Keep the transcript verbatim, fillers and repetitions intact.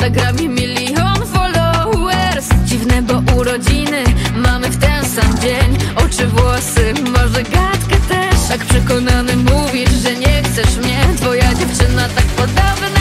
Instagramie milion followers. Dziwne, bo urodziny mamy w ten sam dzień. Oczy, włosy, może gadkę też. Tak przekonany mówisz, że nie chcesz mnie. Twoja dziewczyna tak podobna